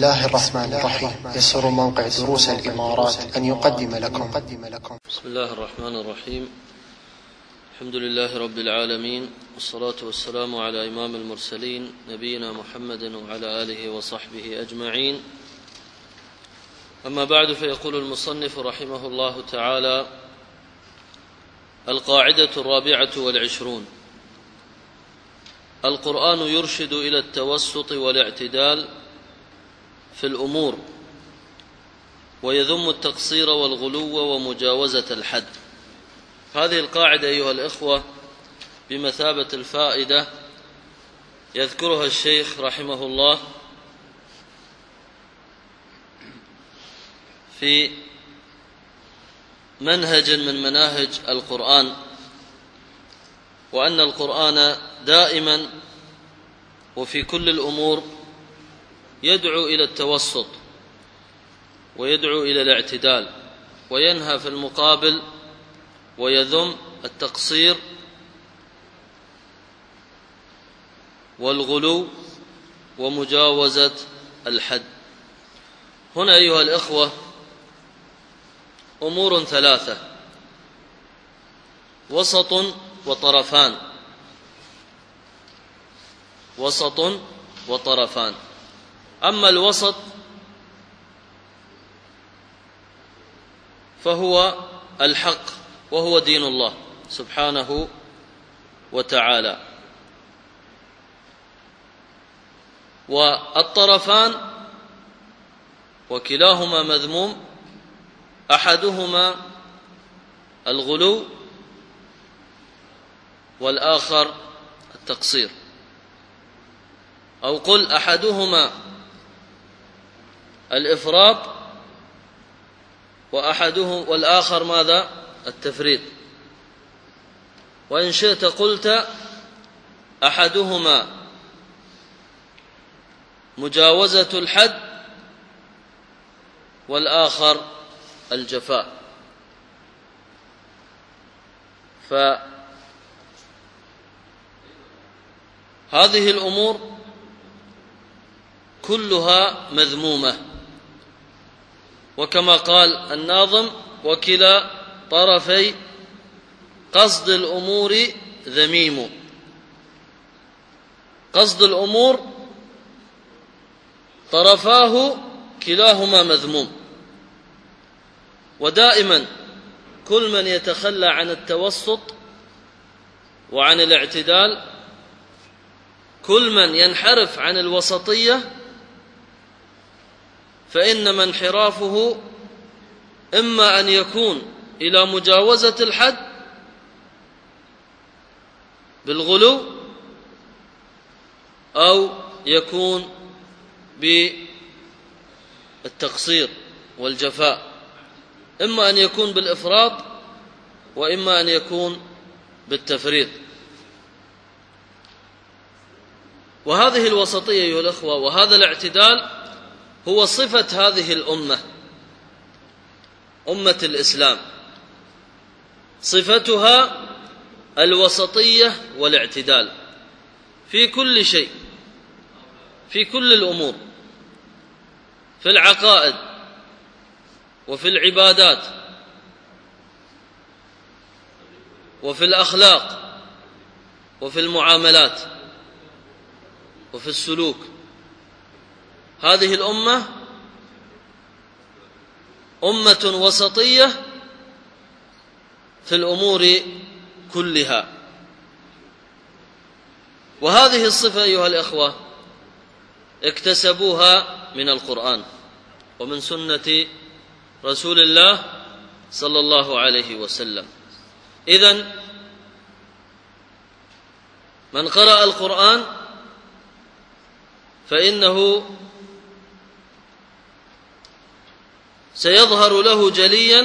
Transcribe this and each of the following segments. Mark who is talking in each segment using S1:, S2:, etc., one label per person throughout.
S1: الله الرحمن الرحيم. يسر موقع دروس الإمارات أن يقدم لكم.
S2: بسم الله الرحمن الرحيم. الحمد لله رب العالمين، والصلاة والسلام على إمام المرسلين نبينا محمد وعلى آله وصحبه أجمعين. أما بعد، فيقول المصنف رحمه الله تعالى: القاعدة 24: القرآن يرشد إلى التوسط والاعتدال في الأمور، ويذم التقصير والغلو ومجاوزة الحد. هذه القاعدة أيها الإخوة بمثابة الفائدة يذكرها الشيخ رحمه الله في منهج من مناهج القرآن، وأن القرآن دائما وفي كل الأمور يدعو إلى التوسط ويدعو إلى الاعتدال، وينهى في المقابل ويذم التقصير والغلو ومجاوزة الحد. هنا أيها الإخوة أمور ثلاثة: وسط وطرفان. وسط وطرفان. أما الوسط فهو الحق، وهو دين الله سبحانه وتعالى. والطرفان وكلاهما مذموم، أحدهما الغلو والآخر التقصير، أو قل أحدهما الإفراط والآخر ماذا؟ التفريط. وإن شئت قلت أحدهما مجاوزة الحد والآخر الجفاء. فهذه الأمور كلها مذمومة، وكما قال الناظم: وكلا طرفي قصد الأمور ذميم. قصد الأمور طرفاه كلاهما مذموم. ودائما كل من يتخلى عن التوسط وعن الاعتدال، كل من ينحرف عن الوسطية، فإنما انحرافه إما أن يكون إلى مجاوزة الحد بالغلو، أو يكون بالتقصير والجفاء. إما أن يكون بالإفراط، وإما أن يكون بالتفريط. وهذه الوسطية أيها الأخوة وهذا الاعتدال هو صفة هذه الأمة، أمة الإسلام. صفتها الوسطية والاعتدال في كل شيء، في كل الأمور، في العقائد وفي العبادات وفي الأخلاق وفي المعاملات وفي السلوك. هذه الأمة أمة وسطية في الأمور كلها. وهذه الصفة أيها الإخوة اكتسبوها من القرآن ومن سنة رسول الله صلى الله عليه وسلم. إذن من قرأ القرآن فإنه سيظهر له جليا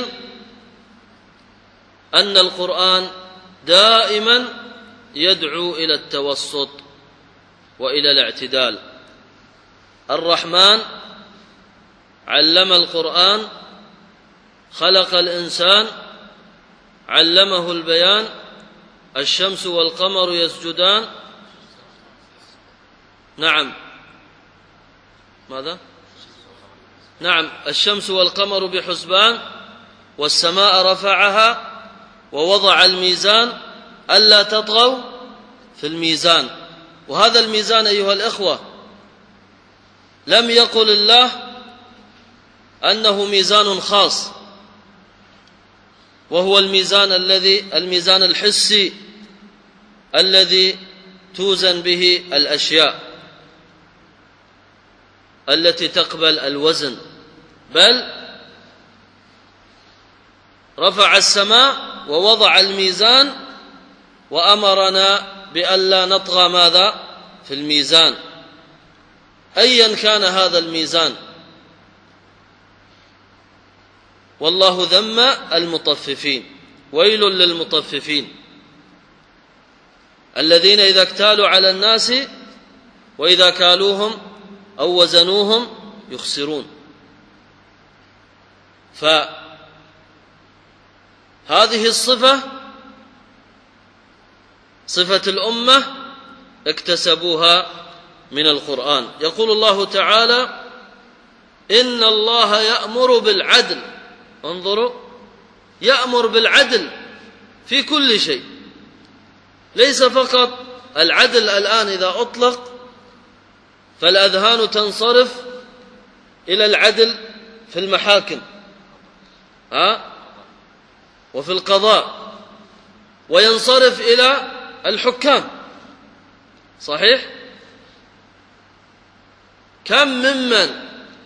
S2: أن القرآن دائما يدعو إلى التوسط وإلى الاعتدال. الرحمن علم القرآن، خلق الإنسان، علمه البيان، الشمس والقمر يسجدان. نعم، ماذا؟ نعم، الشمس والقمر بحسبان والسماء رفعها ووضع الميزان ألا تطغوا في الميزان. وهذا الميزان أيها الإخوة لم يقل الله أنه ميزان خاص، وهو الميزان الحسي الذي توزن به الأشياء التي تقبل الوزن، بل رفع السماء ووضع الميزان وأمرنا بألا نطغى ماذا؟ في الميزان، أيا كان هذا الميزان. والله ذم المطففين، ويل للمطففين الذين إذا اكتالوا على الناس وإذا كالوهم أو وزنوهم يخسرون. فهذه الصفة صفة الأمة اكتسبوها من القرآن. يقول الله تعالى: إن الله يأمر بالعدل. انظروا، يأمر بالعدل في كل شيء، ليس فقط العدل. الآن إذا أطلق فالأذهان تنصرف إلى العدل في المحاكم وفي القضاء، وينصرف إلى الحكام، صحيح؟ كم ممن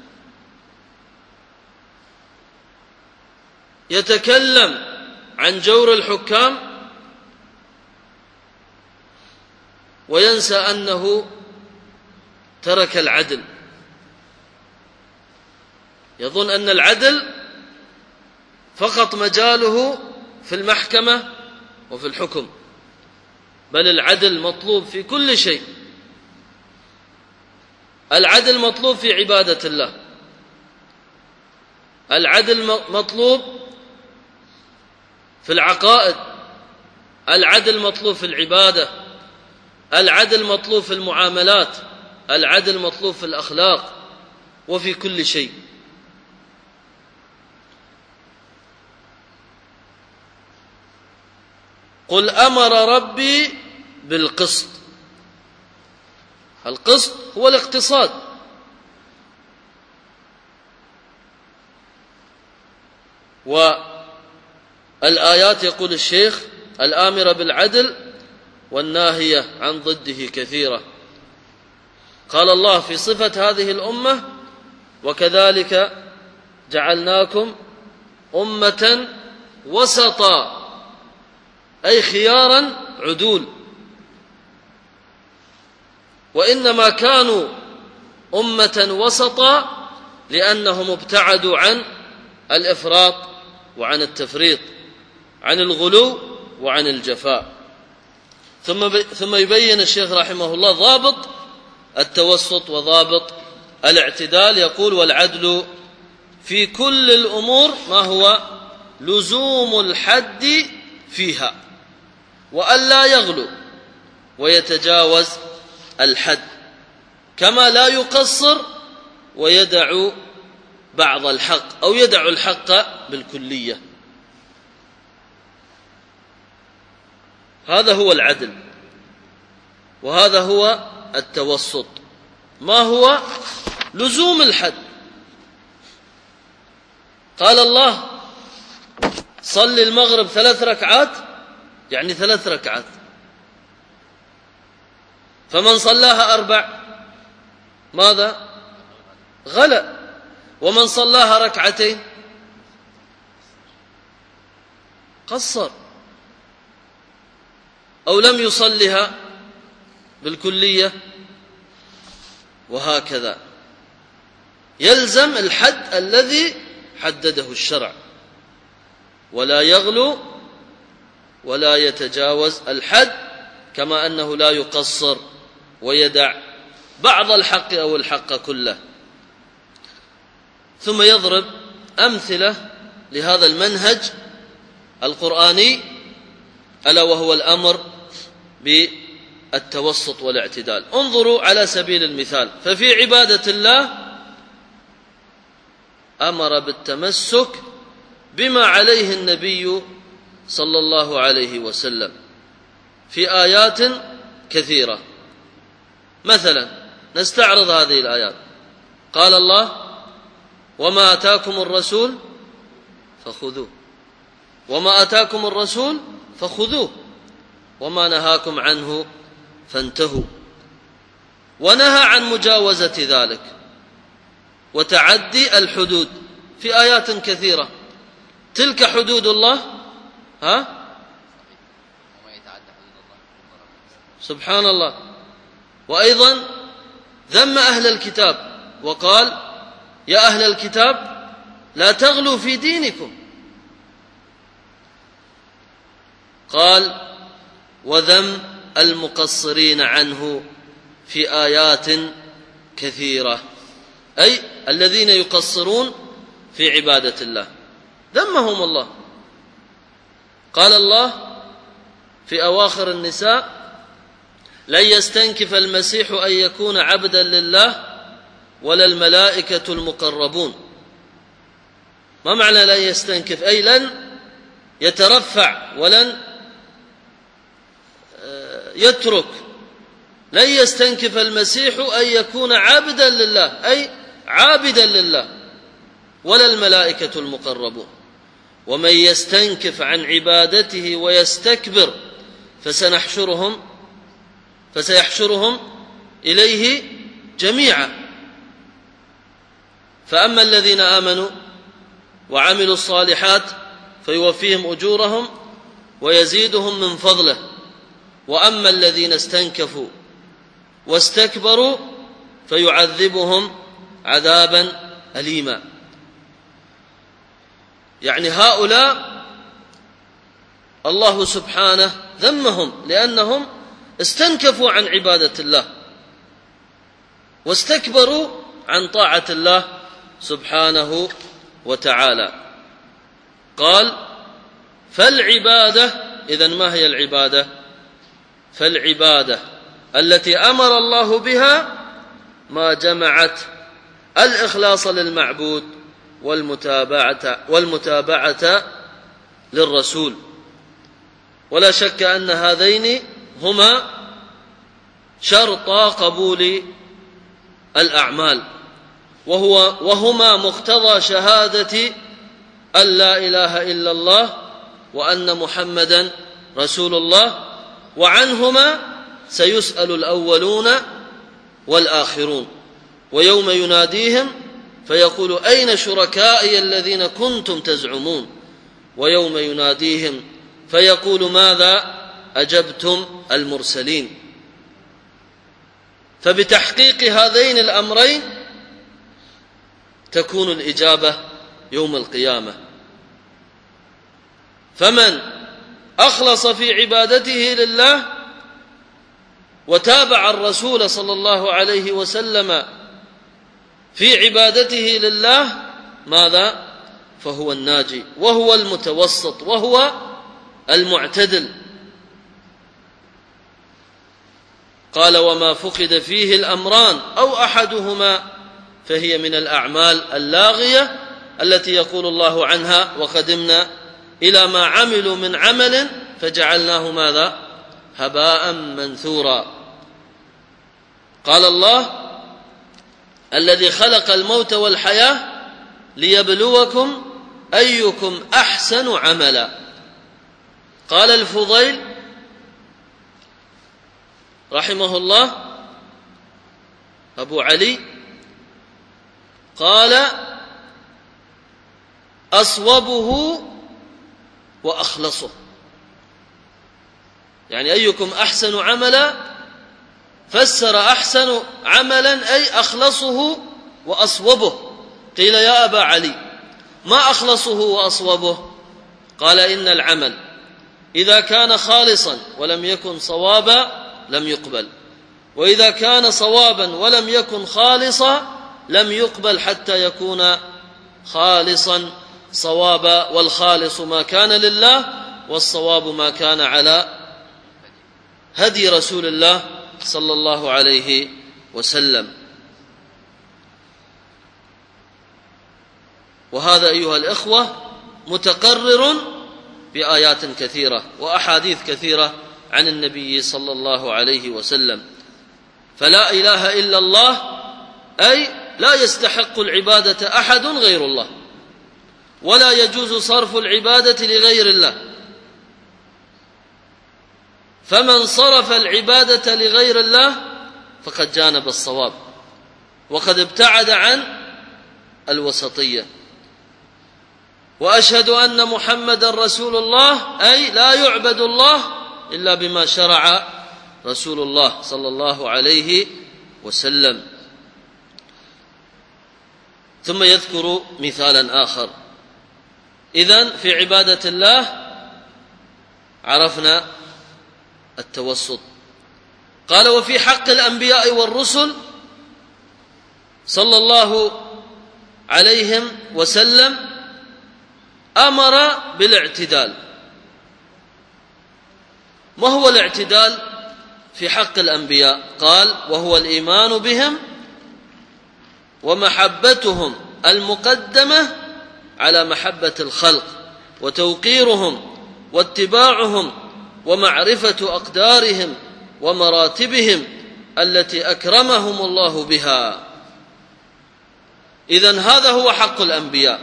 S2: يتكلم عن جور الحكام وينسى أنه ترك العدل، يظن أن العدل فقط مجاله في المحكمة وفي الحكم، بل العدل مطلوب في كل شيء. العدل مطلوب في عبادة الله، العدل مطلوب في العقائد، العدل مطلوب في العبادة، العدل مطلوب في المعاملات، العدل مطلوب في الأخلاق وفي كل شيء. قل أمر ربي بالقسط. القسط هو الاقتصاد، والآيات يقول الشيخ الآمرة بالعدل والناهية عن ضده كثيرة. قال الله في صفة هذه الأمة: وكذلك جعلناكم أمة وسطا، أي خيارا عدول. وإنما كانوا أمة وسطا لأنهم ابتعدوا عن الإفراط وعن التفريط، عن الغلو وعن الجفاء. ثم يبين الشيخ رحمه الله ضابط التوسط وضابط الاعتدال. يقول: والعدل في كل الأمور ما هو لزوم الحد فيها، وألا يغلو ويتجاوز الحد، كما لا يقصر ويدع بعض الحق أو يدع الحق بالكلية. هذا هو العدل، وهذا هو التوسط. ما هو لزوم الحد؟ قال الله: صل المغرب 3 ركعات، يعني 3 ركعات. فمن صلاها 4 ماذا؟ غلى. ومن صلاها 2 ركعتين قصر أو لم يصلها بالكلية، وهكذا. يلزم الحد الذي حدده الشرع، ولا يغلو ولا يتجاوز الحد، كما أنه لا يقصر ويدع بعض الحق أو الحق كله. ثم يضرب أمثلة لهذا المنهج القرآني، ألا وهو الأمر بالتوسط والاعتدال. انظروا على سبيل المثال، ففي عبادة الله أمر بالتمسك بما عليه النبي صلى الله عليه وسلم في آيات كثيرة. مثلا نستعرض هذه الآيات. قال الله: وما أتاكم الرسول فخذوه، وما أتاكم الرسول فخذوه، وما نهاكم عنه فانتهوا. ونهى عن مجاوزة ذلك وتعدي الحدود في آيات كثيرة. تلك حدود الله، سبحان الله. وأيضا ذم أهل الكتاب وقال: يا أهل الكتاب لا تغلوا في دينكم. قال: وذم المقصرين عنه في آيات كثيرة، أي الذين يقصرون في عبادة الله ذمهم الله. قال الله في أواخر النساء: لن يستنكف المسيح أن يكون عبدا لله ولا الملائكة المقربون. ما معنى لن يستنكف؟ أي لن يترفع ولن يترك. لن يستنكف المسيح أن يكون عبدا لله، أي عابدا لله، ولا الملائكة المقربون. ومن يستنكف عن عبادته ويستكبر فسيحشرهم إليه جميعا. فأما الذين آمنوا وعملوا الصالحات فيوفيهم أجورهم ويزيدهم من فضله، وأما الذين استنكفوا واستكبروا فيعذبهم عذابا أليما. يعني هؤلاء الله سبحانه ذمهم لأنهم استنكفوا عن عبادة الله واستكبروا عن طاعة الله سبحانه وتعالى. قال: فالعبادة، إذن ما هي العبادة؟ فالعبادة التي أمر الله بها ما جمعت الإخلاص للمعبود والمتابعة للرسول. ولا شك أن هذين هما شرطا قبول الأعمال، وهما مقتضى شهادة أن لا إله إلا الله وأن محمدا رسول الله. وعنهما سيسأل الأولون والآخرون. ويوم يناديهم فيقول: أين شركائي الذين كنتم تزعمون؟ ويوم يناديهم فيقول: ماذا أجبتم المرسلين؟ فبتحقيق هذين الأمرين تكون الإجابة يوم القيامة. فمن أخلص في عبادته لله وتابع الرسول صلى الله عليه وسلم في عبادته لله، ماذا؟ فهو الناجي، وهو المتوسط، وهو المعتدل. قال: وما فقد فيه الأمران أو أحدهما فهي من الأعمال اللاغية التي يقول الله عنها: وقدمنا إلى ما عملوا من عمل فجعلناه ماذا؟ هباء منثورا. قال الله: الذي خلق الموت والحياة ليبلوكم أيكم أحسن عملا. قال الفضيل رحمه الله أبو علي، قال: أصوبه وأخلصه. يعني أيكم أحسن عملا، فسر أحسن عملا أي أخلصه وأصوبه. قيل: يا أبا علي ما أخلصه وأصوبه؟ قال: إن العمل إذا كان خالصا ولم يكن صوابا لم يقبل، وإذا كان صوابا ولم يكن خالصا لم يقبل حتى يكون خالصا صوابا. والخالص ما كان لله، والصواب ما كان على هدي رسول الله صلى الله عليه وسلم. وهذا أيها الإخوة متقرر بآيات كثيرة وأحاديث كثيرة عن النبي صلى الله عليه وسلم. فلا إله إلا الله أي لا يستحق العبادة أحد غير الله، ولا يجوز صرف العبادة لغير الله، فمن صرف العبادة لغير الله فقد جانب الصواب وقد ابتعد عن الوسطية. وأشهد أن محمدا رسول الله أي لا يعبد الله إلا بما شرع رسول الله صلى الله عليه وسلم. ثم يذكر مثالا آخر. إذن في عبادة الله عرفنا التوسط. قال وفي حق الأنبياء والرسل صلى الله عليهم وسلم أمر بالاعتدال. ما هو الاعتدال في حق الأنبياء؟ قال وهو الإيمان بهم ومحبتهم المقدمة على محبة الخلق، وتوقيرهم واتباعهم ومعرفة أقدارهم ومراتبهم التي أكرمهم الله بها. إذن هذا هو حق الأنبياء،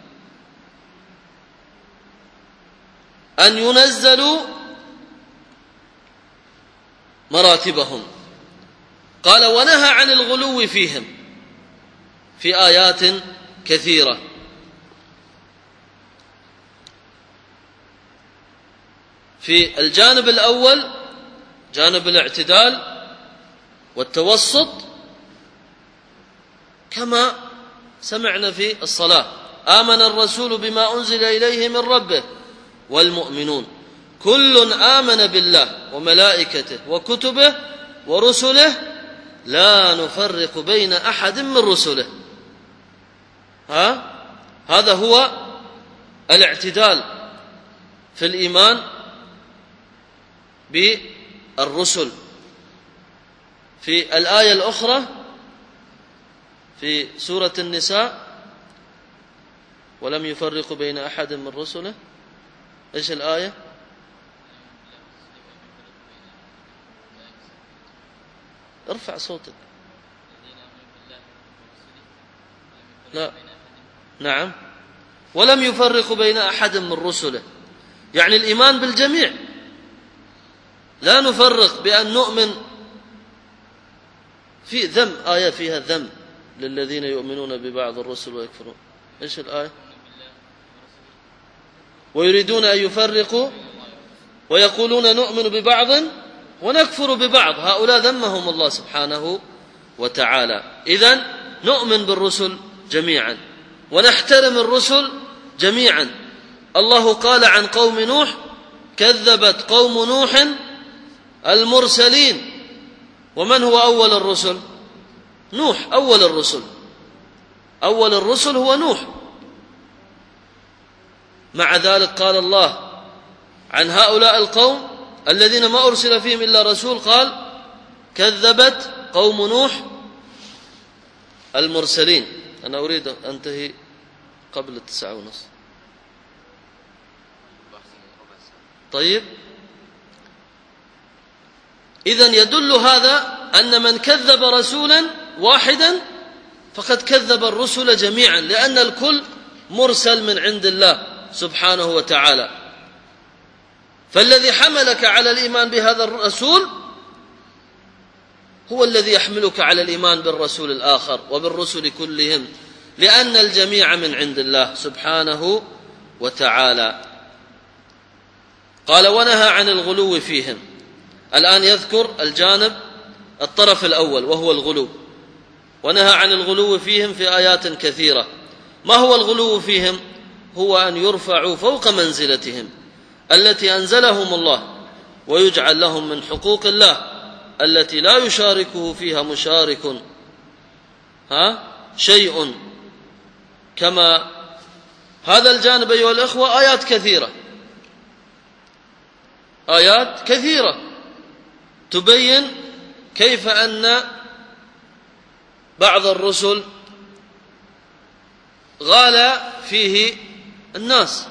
S2: أن ينزلوا مراتبهم. قال ونهى عن الغلو فيهم في آيات كثيرة. في الجانب الأول جانب الاعتدال والتوسط كما سمعنا في الصلاة: آمن الرسول بما أنزل إليه من ربه والمؤمنون كل آمن بالله وملائكته وكتبه ورسله لا نفرق بين أحد من رسله. هذا هو الاعتدال في الإيمان بالرسل. في الآية الأخرى في سورة النساء: ولم يفرقوا بين أحد من رسله. إيش الآية؟ ارفع صوتك. لا، نعم، ولم يفرقوا بين أحد من رسله، يعني الإيمان بالجميع، لا نفرق بأن نؤمن. في ذم، آية فيها ذم للذين يؤمنون ببعض الرسل ويكفرون. إيش الآية؟ ويريدون أن يفرقوا ويقولون نؤمن ببعض ونكفر ببعض، هؤلاء ذمهم الله سبحانه وتعالى. إذن نؤمن بالرسل جميعا ونحترم الرسل جميعا. الله قال عن قوم نوح: كذبت قوم نوح المرسلين. ومن هو أول الرسل؟ نوح، أول الرسل. أول الرسل هو نوح. مع ذلك قال الله عن هؤلاء القوم الذين ما أرسل فيهم إلا رسول، قال: كذبت قوم نوح المرسلين. أنا أريد أن أنتهي قبل 9:30. طيب، إذن يدل هذا أن من كذب رسولا واحدا فقد كذب الرسل جميعا، لأن الكل مرسل من عند الله سبحانه وتعالى. فالذي حملك على الإيمان بهذا الرسول هو الذي يحملك على الإيمان بالرسول الآخر وبالرسل كلهم، لأن الجميع من عند الله سبحانه وتعالى. قال ونهى عن الغلو فيهم. الآن يذكر الطرف الأول وهو الغلو. ونهى عن الغلو فيهم في آيات كثيرة. ما هو الغلو فيهم؟ هو أن يرفعوا فوق منزلتهم التي أنزلهم الله، ويجعل لهم من حقوق الله التي لا يشاركه فيها مشارك شيء. كما هذا الجانب أيها الأخوة آيات كثيرة، آيات كثيرة تبين كيف أن بعض الرسل غال فيه الناس.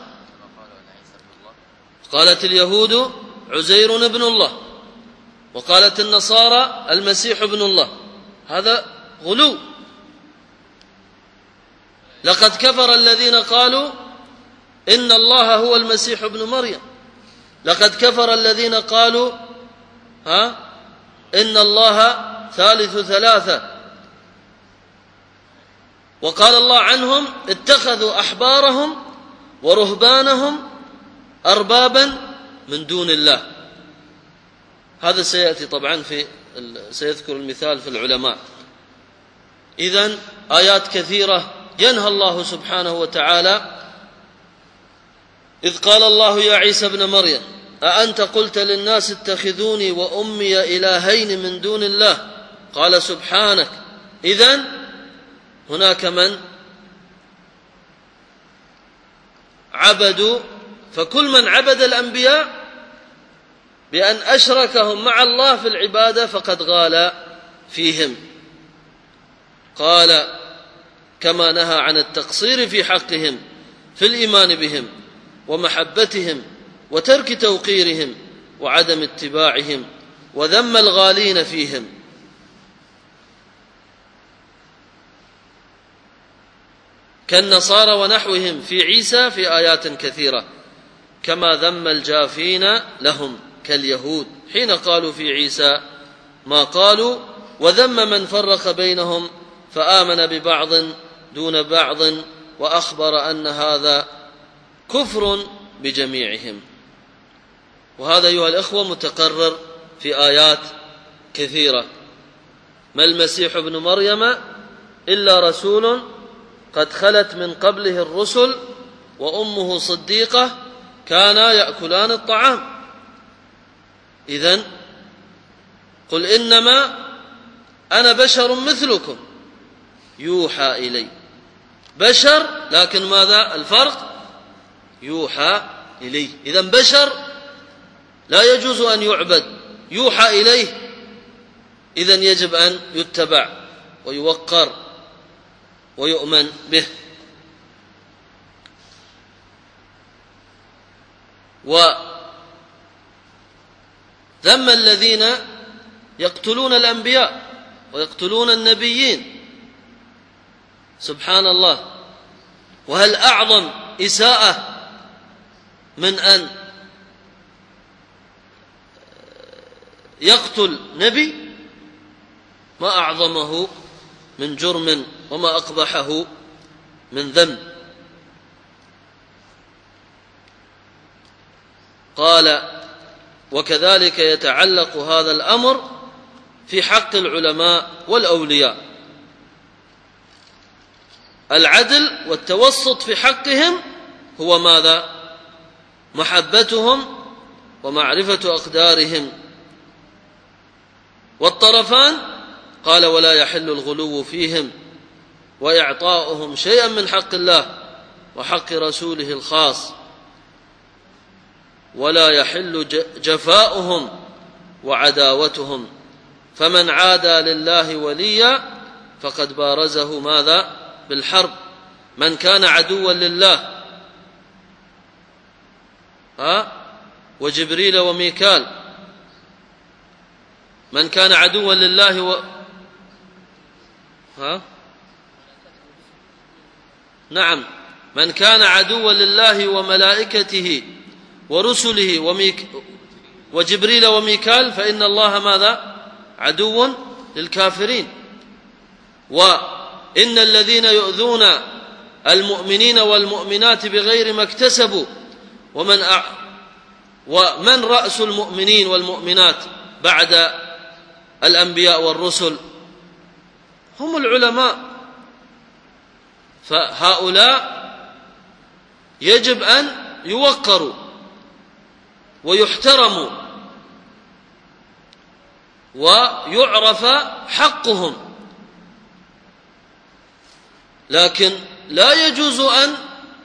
S2: قالت اليهود عزير ابن الله، وقالت النصارى المسيح ابن الله. هذا غلو. لقد كفر الذين قالوا إن الله هو المسيح ابن مريم. لقد كفر الذين قالوا إن الله ثالث ثلاثة. وقال الله عنهم اتخذوا أحبارهم ورهبانهم أربابا من دون الله. هذا سيأتي طبعا سيذكر المثال في العلماء. إذن آيات كثيرة ينهى الله سبحانه وتعالى. إذ قال الله يا عيسى ابن مريم أأنت قلت للناس اتخذوني وأمي إلهين من دون الله قال سبحانك. إذن هناك من عبدوا، فكل من عبد الأنبياء بأن أشركهم مع الله في العبادة فقد غال فيهم. قال كما نهى عن التقصير في حقهم في الإيمان بهم ومحبتهم وترك توقيرهم وعدم اتباعهم وذم الغالين فيهم. كالنصارى ونحوهم في عيسى في آيات كثيرة، كما ذم الجافين لهم كاليهود حين قالوا في عيسى ما قالوا، وذم من فرق بينهم فآمن ببعض دون بعض وأخبر أن هذا كفر بجميعهم. وهذا أيها الأخوة متقرر في آيات كثيرة. ما المسيح ابن مريم إلا رسول قد خلت من قبله الرسل وأمه صديقة كانا يأكلان الطعام. إذن قل إنما أنا بشر مثلكم يوحى إلي. بشر، لكن ماذا الفرق؟ يوحى إليه. إذن بشر لا يجوز أن يعبد، يوحى إليه إذن يجب أن يتبع ويوقر ويؤمن به. وذم الذين يقتلون الأنبياء ويقتلون النبيين. سبحان الله. وهل أعظم إساءة من أن يقتل نبي؟ ما أعظمه من جرم وما أقبحه من ذنب. قال وكذلك يتعلق هذا الأمر في حق العلماء والأولياء. العدل والتوسط في حقهم هو ماذا؟ محبتهم ومعرفة أقدارهم. والطرفان قال ولا يحل الغلو فيهم وإعطاؤهم شيئا من حق الله وحق رسوله الخاص، ولا يحل جفاؤهم وعداوتهم. فمن عادى لله وليا فقد بارزه ماذا؟ بالحرب. من كان عدوا لله وجبريل وميكال. من كان عدوا لله نعم، من كان عدوا لله وملائكته ورسله وجبريل وميكال فإن الله ماذا؟ عدو للكافرين. وإن الذين يؤذون المؤمنين والمؤمنات بغير ما اكتسبوا ومن رأس المؤمنين والمؤمنات بعد الأنبياء والرسل هم العلماء. فهؤلاء يجب أن يوقروا ويحترموا ويعرف حقهم، لكن لا يجوز أن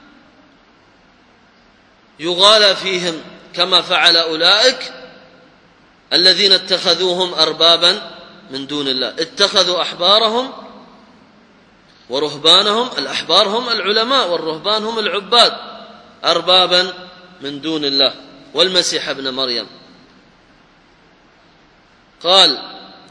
S2: يغالى فيهم كما فعل أولئك الذين اتخذوهم أربابا من دون الله. اتخذوا أحبارهم ورهبانهم، الأحبار هم العلماء والرهبان هم العباد، أربابا من دون الله، والمسيح ابن مريم. قال: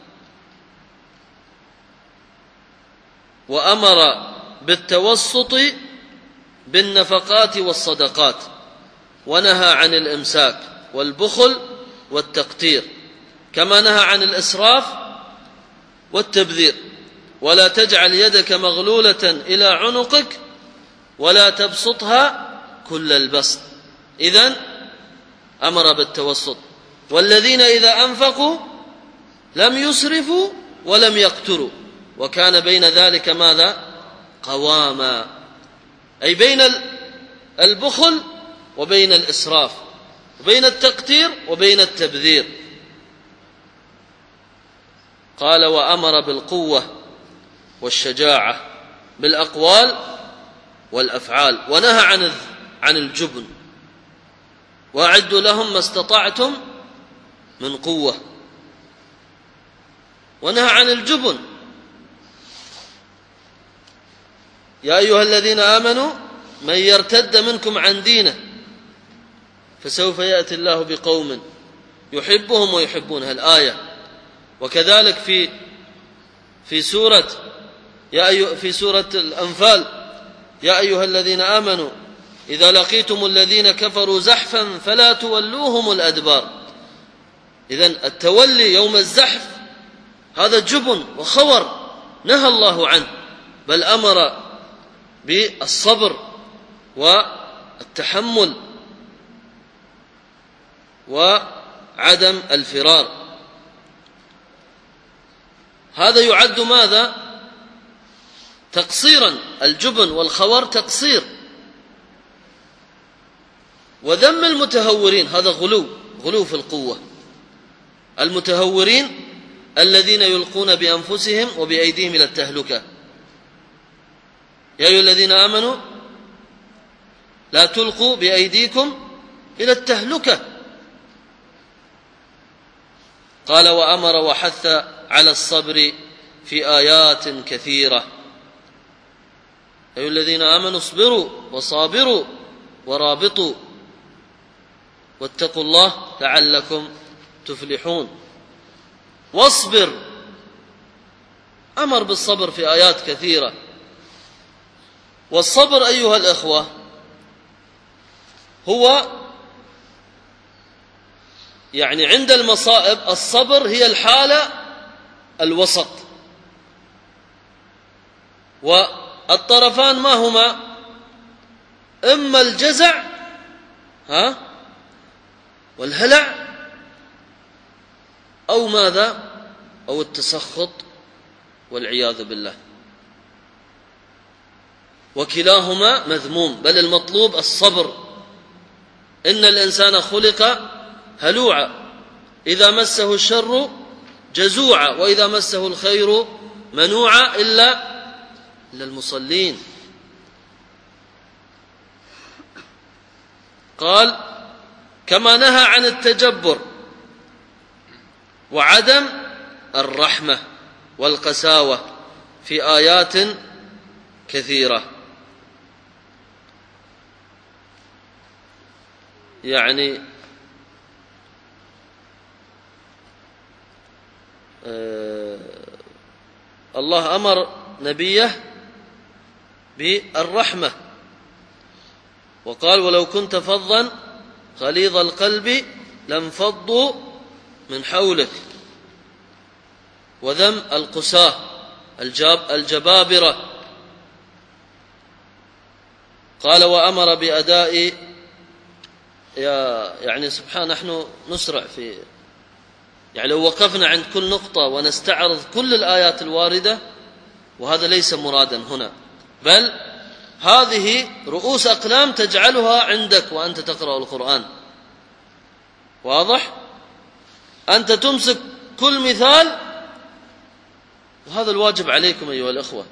S2: وأمر بالتوسط بالنفقات والصدقات، ونهى عن الإمساك والبخل والتقتير، كما نهى عن الإسراف والتبذير. ولا تجعل يدك مغلولة إلى عنقك ولا تبسطها كل البسط. إذن أمر بالتوسط. والذين إذا أنفقوا لم يسرفوا ولم يقتروا وكان بين ذلك ماذا؟ قواما، أي بين البخل وبين الإسراف، وبين التقتير وبين التبذير. قال: وأمر بالقوة والشجاعة بالأقوال والأفعال، ونهى عن الجبن. وأعدوا لهم ما استطعتم من قوة، ونهى عن الجبن. يا أيها الذين آمنوا من يرتد منكم عن دينه فسوف يأتي الله بقوم يحبهم ويحبونه، الآية. وكذلك في سورة الأنفال: يا أيها الذين آمنوا إذا لقيتم الذين كفروا زحفا فلا تولوهم الأدبار. إذن التولي يوم الزحف هذا جبن وخور نهى الله عنه، بل أمر بالصبر والتحمل وعدم الفرار. هذا يعد ماذا؟ تقصيرا. الجبن والخور تقصير. وذم المتهورين هذا غلو في القوة. المتهورين الذين يلقون بأنفسهم وبأيديهم إلى التهلكة. يا أيها الذين آمنوا لا تلقوا بأيديكم إلى التهلكة. قال: وأمر وحث على الصبر في آيات كثيرة. يا أيها الذين آمنوا اصبروا وصابروا ورابطوا واتقوا الله لعلكم تفلحون. واصبر، أمر بالصبر في آيات كثيرة. والصبر أيها الأخوة هو يعني عند المصائب، الصبر هي الحالة الوسط. والطرفان ما هما؟ إما الجزع والهلع، أو ماذا؟ أو التسخط والعياذ بالله. وكلاهما مذموم، بل المطلوب الصبر. إن الإنسان خلق هلوعا إذا مسه الشر جزوعا وإذا مسه الخير منوعا إلا المصلين. قال: كما نهى عن التجبر وعدم الرحمة والقساوة في آيات كثيرة. يعني الله أمر نبيه بالرحمة وقال: ولو كنت فظا غليظ القلب لانفضوا من حولك. وذم القساة الجبابرة. قال: وأمر بأداء، يعني سبحان، نحن نسرع يعني لو وقفنا عند كل نقطة ونستعرض كل الآيات الواردة، وهذا ليس مرادا هنا، بل هذه رؤوس أقلام تجعلها عندك وأنت تقرأ القرآن. واضح؟ أنت تمسك كل مثال، وهذا الواجب عليكم أيها الأخوة،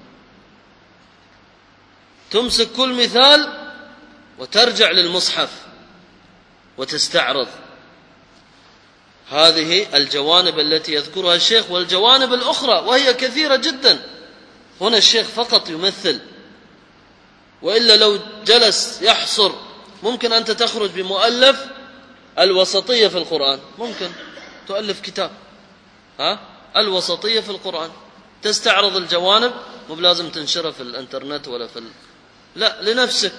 S2: تمسك كل مثال وترجع للمصحف وتستعرض هذه الجوانب التي يذكرها الشيخ، والجوانب الأخرى وهي كثيرة جدا هنا الشيخ فقط يمثل، وإلا لو جلس يحصر ممكن أنت تخرج بمؤلف الوسطية في القرآن، ممكن تؤلف كتاب الوسطية في القرآن، تستعرض الجوانب، مو بلازم تنشره في الانترنت ولا في لا، لنفسك.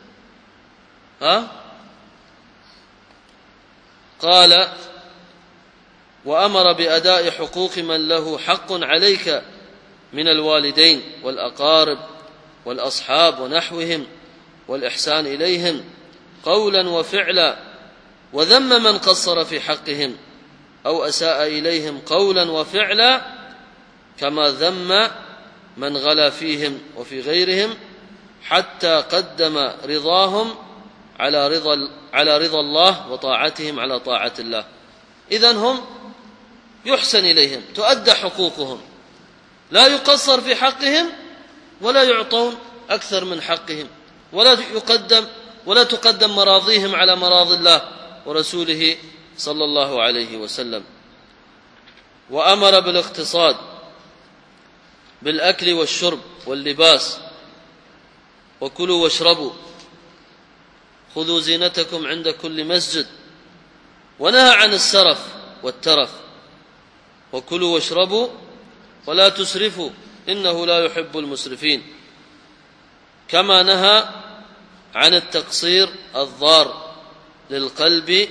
S2: قال: وأمر بأداء حقوق من له حق عليك من الوالدين والأقارب والأصحاب ونحوهم، والإحسان إليهم قولا وفعلا، وذم من قصر في حقهم أو أساء إليهم قولا وفعلا، كما ذم من غلا فيهم وفي غيرهم، حتى قدم رضاهم على رضا الله وطاعتهم على طاعة الله. إذن هم يحسن إليهم، تؤدى حقوقهم، لا يقصر في حقهم ولا يعطون أكثر من حقهم، ولا تقدم مراضيهم على مراضي الله ورسوله صلى الله عليه وسلم. وأمر بالاقتصاد بالأكل والشرب واللباس، وكلوا واشربوا، خذوا زينتكم عند كل مسجد، ونهى عن السرف والترف، وكلوا واشربوا ولا تسرفوا إنه لا يحب المسرفين، كما نهى عن التقصير الضار للقلب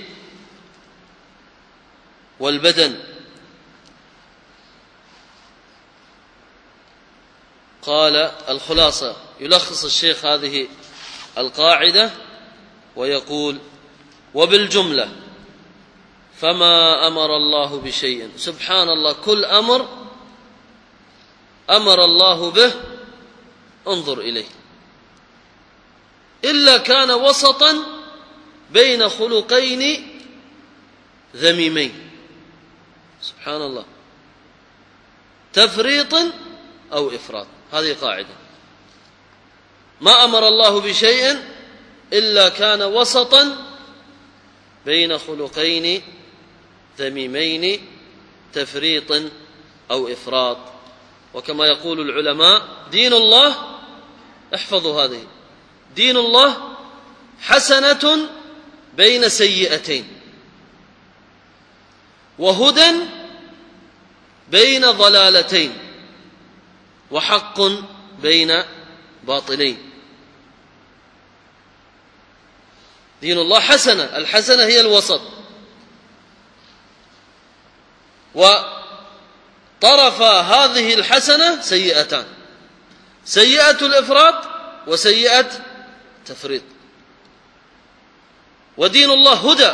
S2: والبدن. قال الخلاصة، يلخص الشيخ هذه القاعدة ويقول: وبالجملة فما أمر الله بشيء، سبحان الله، كل أمر أمر الله به انظر إليه، إلا كان وسطا بين خلقين ذميمين، سبحان الله، تفريط أو إفراط. هذه قاعدة، ما أمر الله بشيء إلا كان وسطا بين خلقين ذميمين، تفريط أو إفراط. وكما يقول العلماء: دين الله، احفظوا هذه، دين الله حسنة بين سيئتين، وهدى بين ضلالتين، وحق بين باطلين. دين الله حسنة، الحسنة هي الوسط، وطرف هذه الحسنة سيئتان، سيئة الإفراط وسيئة التفريط. ودين الله هدى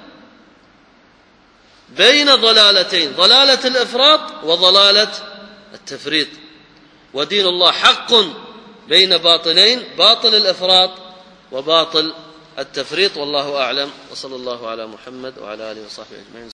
S2: بين ضلالتين، ضلالة الإفراط وضلالة التفريط. ودين الله حق بين باطلين، باطل الإفراط وباطل التفريط. والله أعلم، وصلى الله على محمد وعلى آله وصحبه أجمعين.